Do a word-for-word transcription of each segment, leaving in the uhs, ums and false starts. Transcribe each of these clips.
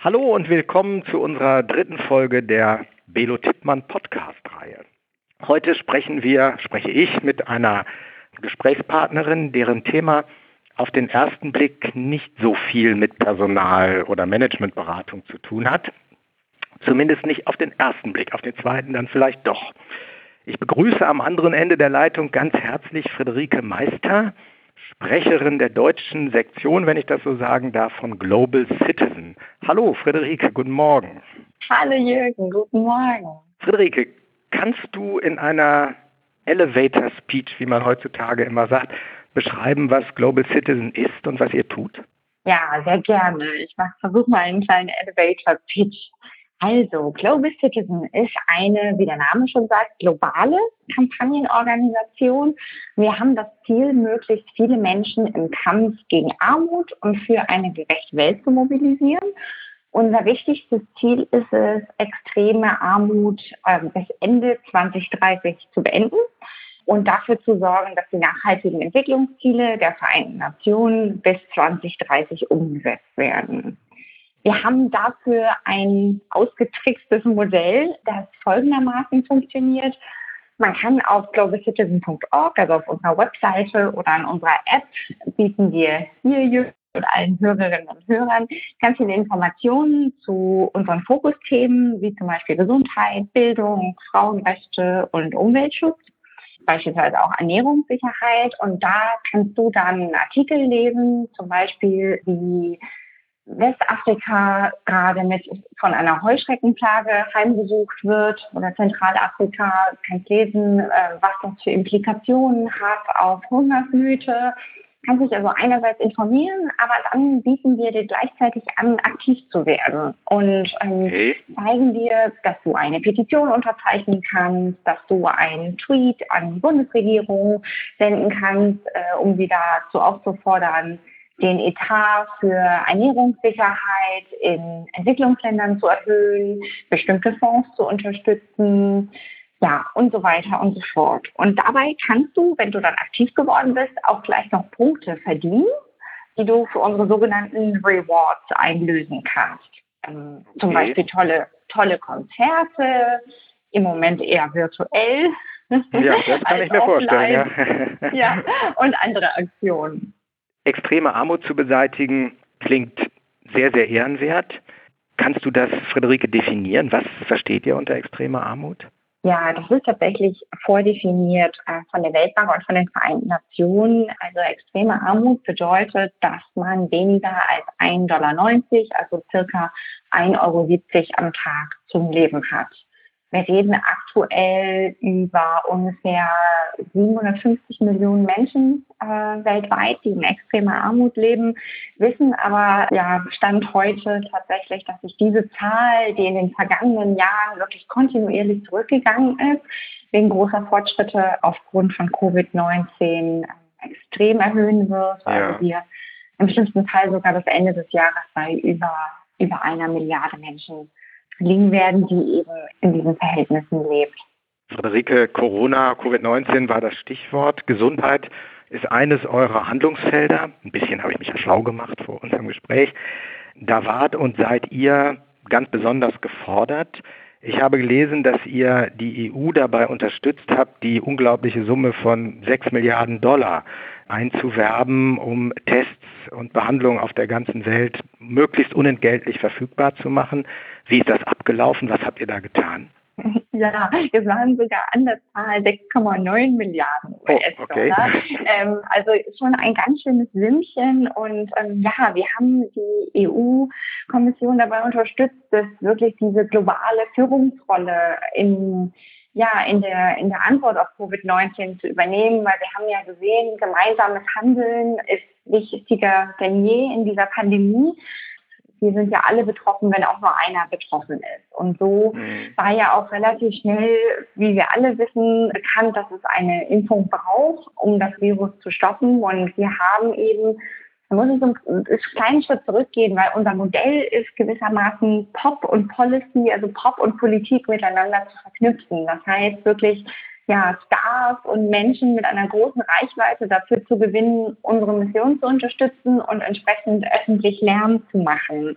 Hallo und willkommen zu unserer dritten Folge der Belo Tippmann Podcast-Reihe. Heute sprechen wir, spreche ich mit einer Gesprächspartnerin, deren Thema auf den ersten Blick nicht so viel mit Personal- oder Managementberatung zu tun hat. Zumindest nicht auf den ersten Blick, auf den zweiten dann vielleicht doch. Ich begrüße am anderen Ende der Leitung ganz herzlich Friederike Meister, Sprecherin der deutschen Sektion, wenn ich das so sagen darf, von Global Citizen. Hallo Friederike, guten Morgen. Hallo Jürgen, guten Morgen. Friederike, kannst du in einer Elevator Speech, wie man heutzutage immer sagt, beschreiben, was Global Citizen ist und was ihr tut? Ja, sehr gerne. Ich versuche mal einen kleinen Elevator Pitch. Also, Global Citizen ist eine, wie der Name schon sagt, globale Kampagnenorganisation. Wir haben das Ziel, möglichst viele Menschen im Kampf gegen Armut und für eine gerechte Welt zu mobilisieren. Unser wichtigstes Ziel ist es, extreme Armut äh, bis Ende zwanzig dreißig zu beenden und dafür zu sorgen, dass die nachhaltigen Entwicklungsziele der Vereinten Nationen bis zwanzig dreißig umgesetzt werden. Wir haben dafür ein ausgetrickstes Modell, das folgendermaßen funktioniert. Man kann auf global citizen punkt org, also auf unserer Webseite oder an unserer App, bieten wir hier und allen Hörerinnen und Hörern ganz viele Informationen zu unseren Fokusthemen, wie zum Beispiel Gesundheit, Bildung, Frauenrechte und Umweltschutz, beispielsweise auch Ernährungssicherheit. Und da kannst du dann Artikel lesen, zum Beispiel wie Westafrika gerade mit von einer Heuschreckenplage heimgesucht wird oder Zentralafrika, kannst lesen, was das für Implikationen hat auf Hungersnöte, kannst dich also einerseits informieren, aber dann bieten wir dir gleichzeitig an, aktiv zu werden und ähm, okay. zeigen dir, dass du eine Petition unterzeichnen kannst, dass du einen Tweet an die Bundesregierung senden kannst, äh, um sie dazu aufzufordern, den Etat für Ernährungssicherheit in Entwicklungsländern zu erhöhen, bestimmte Fonds zu unterstützen, ja, und so weiter und so fort. Und dabei kannst du, wenn du dann aktiv geworden bist, auch gleich noch Punkte verdienen, die du für unsere sogenannten Rewards einlösen kannst. Ähm, okay. Zum Beispiel tolle, tolle Konzerte, im Moment eher virtuell. Ja, das kann ich mir vorstellen. Ja. ja, und andere Aktionen. Extreme Armut zu beseitigen klingt sehr, sehr ehrenwert. Kannst du das, Friederike, definieren? Was versteht ihr unter extremer Armut? Ja, das ist tatsächlich vordefiniert äh, von der Weltbank und von den Vereinten Nationen. Also extreme Armut bedeutet, dass man weniger als ein Dollar neunzig, also circa ein Euro siebzig am Tag zum Leben hat. Wir reden aktuell über ungefähr siebenhundertfünfzig Millionen Menschen äh, weltweit, die in extremer Armut leben, wissen aber, ja, Stand heute tatsächlich, dass sich diese Zahl, die in den vergangenen Jahren wirklich kontinuierlich zurückgegangen ist, wegen großer Fortschritte aufgrund von Covid neunzehn äh, extrem erhöhen wird. Ja. Also wir im schlimmsten Fall sogar bis Ende des Jahres bei über, über einer Milliarde Menschen liegen werden, die eben in diesen Verhältnissen lebt. Friederike, Corona, Covid neunzehn war das Stichwort. Gesundheit ist eines eurer Handlungsfelder. Ein bisschen habe ich mich ja schlau gemacht vor unserem Gespräch. Da wart und seid ihr ganz besonders gefordert. Ich habe gelesen, dass ihr die E U dabei unterstützt habt, die unglaubliche Summe von sechs Milliarden Dollar einzuwerben, um Tests und Behandlungen auf der ganzen Welt möglichst unentgeltlich verfügbar zu machen. Wie ist das abgelaufen? Was habt ihr da getan? Ja, wir waren sogar an der Zahl sechs Komma neun Milliarden U S-Dollar. Oh, okay. ähm, also schon ein ganz schönes Sümmchen. Und ähm, ja, wir haben die E U-Kommission dabei unterstützt, dass wirklich diese globale Führungsrolle in ja, in der, in der Antwort auf Covid neunzehn zu übernehmen, weil wir haben ja gesehen, gemeinsames Handeln ist wichtiger denn je in dieser Pandemie. Wir sind ja alle betroffen, wenn auch nur einer betroffen ist. Und so mhm. war ja auch relativ schnell, wie wir alle wissen, bekannt, dass es eine Impfung braucht, um das Virus zu stoppen. Und wir haben eben, da muss ich so einen kleinen Schritt zurückgehen, weil unser Modell ist gewissermaßen Pop und Policy, also Pop und Politik miteinander zu verknüpfen. Das heißt wirklich, ja, Stars und Menschen mit einer großen Reichweite dafür zu gewinnen, unsere Mission zu unterstützen und entsprechend öffentlich Lärm zu machen.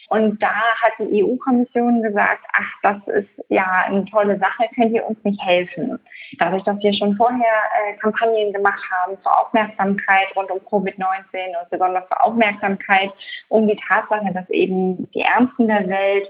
Und da hat die E U-Kommission gesagt, ach, das ist ja eine tolle Sache, könnt ihr uns nicht helfen? Dadurch, dass wir schon vorher äh, Kampagnen gemacht haben zur Aufmerksamkeit rund um Covid neunzehn und besonders zur Aufmerksamkeit um die Tatsache, dass eben die Ärmsten der Welt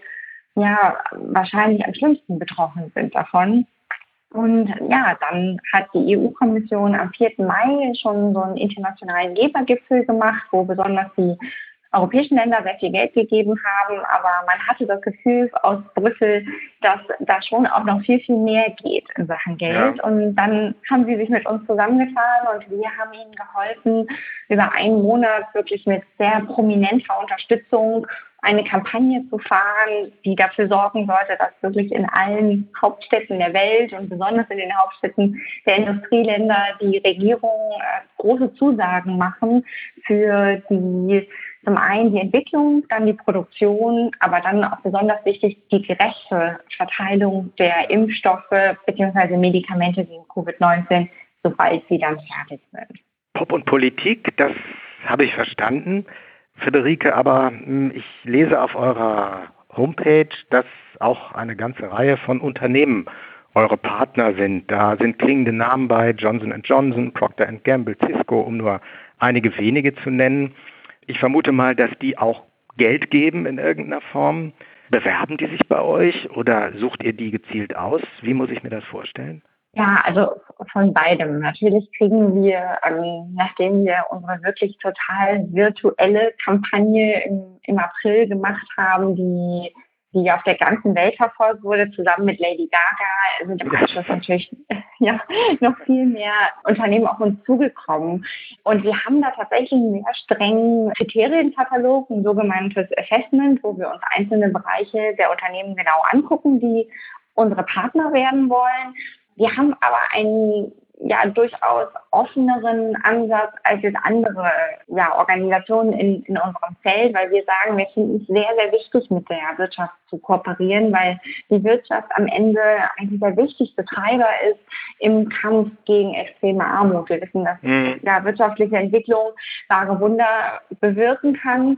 ja wahrscheinlich am schlimmsten betroffen sind davon. Und ja, dann hat die E U-Kommission am vierten Mai schon so einen internationalen Gebergipfel gemacht, wo besonders die europäischen Länder sehr viel Geld gegeben haben, aber man hatte das Gefühl aus Brüssel, dass da schon auch noch viel, viel mehr geht in Sachen Geld. Ja. Und dann haben sie sich mit uns zusammengetan und wir haben ihnen geholfen, über einen Monat wirklich mit sehr prominenter Unterstützung eine Kampagne zu fahren, die dafür sorgen sollte, dass wirklich in allen Hauptstädten der Welt und besonders in den Hauptstädten der Industrieländer die Regierungen äh, große Zusagen machen für die zum einen die Entwicklung, dann die Produktion, aber dann auch besonders wichtig die gerechte Verteilung der Impfstoffe bzw. Medikamente gegen Covid neunzehn, sobald sie dann fertig sind. Pop und Politik, das habe ich verstanden. Friederike, aber ich lese auf eurer Homepage, dass auch eine ganze Reihe von Unternehmen eure Partner sind. Da sind klingende Namen bei Johnson and Johnson, Procter and Gamble, Cisco, um nur einige wenige zu nennen. Ich vermute mal, dass die auch Geld geben in irgendeiner Form. Bewerben die sich bei euch oder sucht ihr die gezielt aus? Wie muss ich mir das vorstellen? Ja, also von beidem. Natürlich kriegen wir, ähm, nachdem wir unsere wirklich total virtuelle Kampagne im, im April gemacht haben, die die auf der ganzen Welt verfolgt wurde, zusammen mit Lady Gaga, sind im Anschluss natürlich ja, noch viel mehr Unternehmen auf uns zugekommen. Und wir haben da tatsächlich einen sehr strengen Kriterienkatalog, ein sogenanntes Assessment, wo wir uns einzelne Bereiche der Unternehmen genau angucken, die unsere Partner werden wollen. Wir haben aber einen ja durchaus offeneren Ansatz als jetzt andere ja, Organisationen in, in unserem Feld, weil wir sagen, wir finden es sehr, sehr wichtig, mit der Wirtschaft zu kooperieren, weil die Wirtschaft am Ende eigentlich der wichtigste Treiber ist im Kampf gegen extreme Armut. Wir wissen, dass mhm. ja, wirtschaftliche Entwicklung wahre Wunder bewirken kann.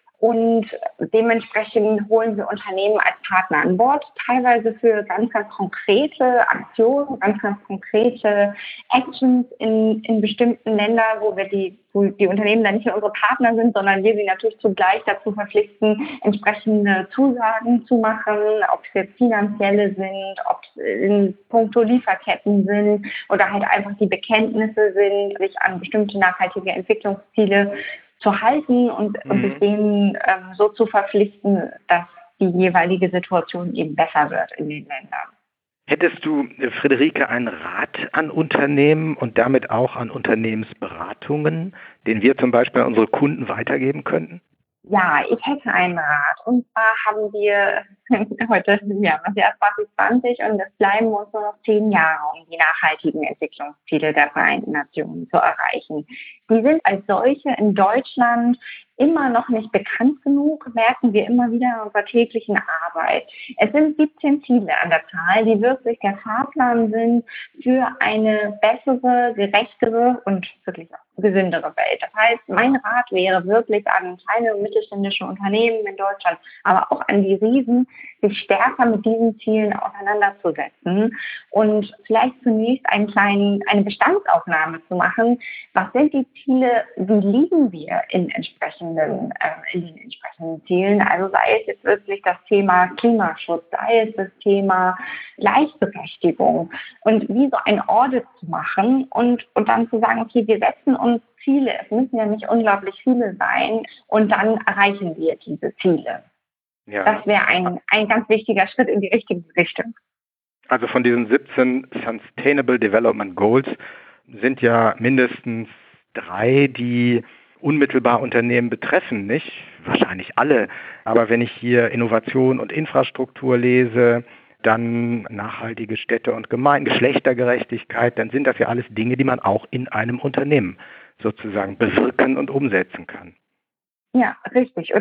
Und dementsprechend holen wir Unternehmen als Partner an Bord, teilweise für ganz, ganz konkrete Aktionen, ganz, ganz konkrete Actions in, in bestimmten Ländern, wo wir die, wo die Unternehmen dann nicht nur unsere Partner sind, sondern wir sie natürlich zugleich dazu verpflichten, entsprechende Zusagen zu machen, ob es jetzt finanzielle sind, ob es in puncto Lieferketten sind oder halt einfach die Bekenntnisse sind, sich an bestimmte nachhaltige Entwicklungsziele zu halten und, mhm. und sich denen ähm, so zu verpflichten, dass die jeweilige Situation eben besser wird in den Ländern. Hättest du, Friederike, einen Rat an Unternehmen und damit auch an Unternehmensberatungen, den wir zum Beispiel an unsere Kunden weitergeben könnten? Ja, ich hätte einen Rat. Und zwar haben wir heute ja, das Jahr zwanzig zwanzig und es bleiben uns nur noch zehn Jahre, um die nachhaltigen Entwicklungsziele der Vereinten Nationen zu erreichen. Die sind als solche in Deutschland immer noch nicht bekannt genug, merken wir immer wieder in unserer täglichen Arbeit. Es sind siebzehn Ziele an der Zahl, die wirklich der Fahrplan sind für eine bessere, gerechtere und wirklich gesündere Welt. Das heißt, mein Rat wäre wirklich an kleine und mittelständische Unternehmen in Deutschland, aber auch an die Riesen, sich stärker mit diesen Zielen auseinanderzusetzen und vielleicht zunächst einen kleinen, eine Bestandsaufnahme zu machen. Was sind die Ziele? Wie liegen wir in entsprechenden, äh, in den entsprechenden Zielen? Also sei es jetzt wirklich das Thema Klimaschutz, sei es das Thema Gleichberechtigung und wie so ein Audit zu machen und, und dann zu sagen, okay, wir setzen uns Ziele, es müssen ja nicht unglaublich viele sein und dann erreichen wir diese Ziele. Ja. Das wäre ein, ein ganz wichtiger Schritt in die richtige Richtung. Also von diesen siebzehn Sustainable Development Goals sind ja mindestens drei, die unmittelbar Unternehmen betreffen, nicht? Wahrscheinlich alle. Aber wenn ich hier Innovation und Infrastruktur lese, dann nachhaltige Städte und Gemeinden, Geschlechtergerechtigkeit, dann sind das ja alles Dinge, die man auch in einem Unternehmen sozusagen bewirken und umsetzen kann. Ja, richtig. Oder auch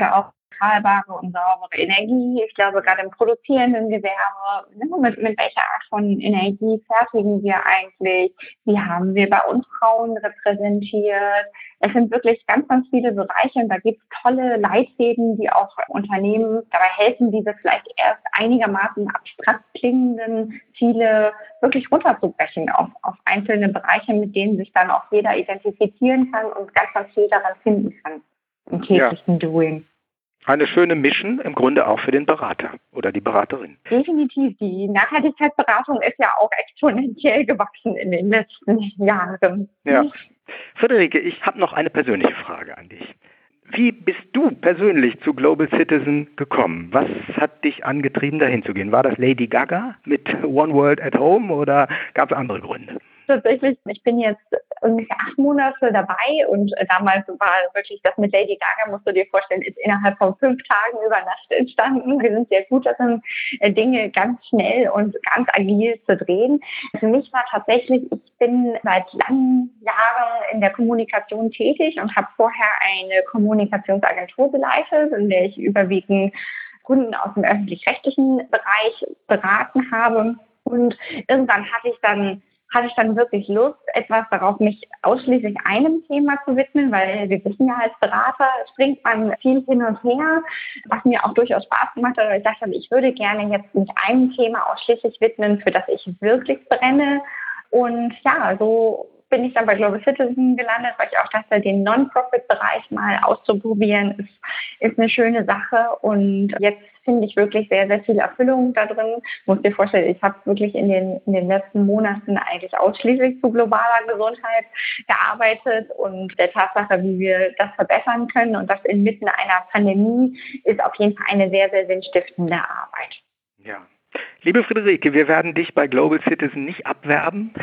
bezahlbare und saubere Energie. Ich glaube, gerade im produzierenden Gewerbe, ne, mit, mit welcher Art von Energie fertigen wir eigentlich? Wie haben wir bei uns Frauen repräsentiert? Es sind wirklich ganz, ganz viele Bereiche und da gibt es tolle Leitfäden, die auch Unternehmen dabei helfen, diese vielleicht erst einigermaßen abstrakt klingenden Ziele wirklich runterzubrechen auf, auf einzelne Bereiche, mit denen sich dann auch jeder identifizieren kann und ganz, ganz viel daran finden kann im täglichen ja. Doing. Eine schöne Mission im Grunde auch für den Berater oder die Beraterin. Definitiv. Die Nachhaltigkeitsberatung ist ja auch exponentiell gewachsen in den letzten Jahren. Ja. Friederike, ich habe noch eine persönliche Frage an dich. Wie bist du persönlich zu Global Citizen gekommen? Was hat dich angetrieben, dahin zu gehen? War das Lady Gaga mit One World at Home oder gab es andere Gründe? Tatsächlich, ich bin jetzt ungefähr acht Monate dabei und damals war wirklich das mit Lady Gaga, musst du dir vorstellen, ist innerhalb von fünf Tagen über Nacht entstanden. Wir sind sehr gut darin, Dinge ganz schnell und ganz agil zu drehen. Für mich war tatsächlich, ich bin seit langen Jahren in der Kommunikation tätig und habe vorher eine Kommunikationsagentur geleitet, in der ich überwiegend Kunden aus dem öffentlich-rechtlichen Bereich beraten habe. Und irgendwann hatte ich dann hatte ich dann wirklich Lust, etwas darauf, mich ausschließlich einem Thema zu widmen, weil wir wissen ja, als Berater springt man viel hin und her, was mir auch durchaus Spaß gemacht hat. Ich dachte, ich würde gerne jetzt mich einem Thema ausschließlich widmen, für das ich wirklich brenne. Und ja, so bin ich dann bei Global Citizen gelandet, weil ich auch dachte, den Non-Profit-Bereich mal auszuprobieren, ist, ist eine schöne Sache. Und jetzt finde ich wirklich sehr, sehr viel Erfüllung da drin. Muss dir vorstellen, ich habe wirklich in den, in den letzten Monaten eigentlich ausschließlich zu globaler Gesundheit gearbeitet und der Tatsache, wie wir das verbessern können und das inmitten einer Pandemie, ist auf jeden Fall eine sehr, sehr sinnstiftende Arbeit. Ja. Liebe Friederike, wir werden dich bei Global Citizen nicht abwerben.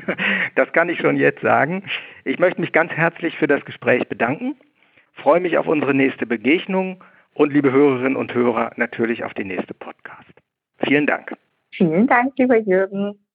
Das kann ich schon jetzt sagen. Ich möchte mich ganz herzlich für das Gespräch bedanken, freue mich auf unsere nächste Begegnung und liebe Hörerinnen und Hörer natürlich auf den nächsten Podcast. Vielen Dank. Vielen Dank, lieber Jürgen.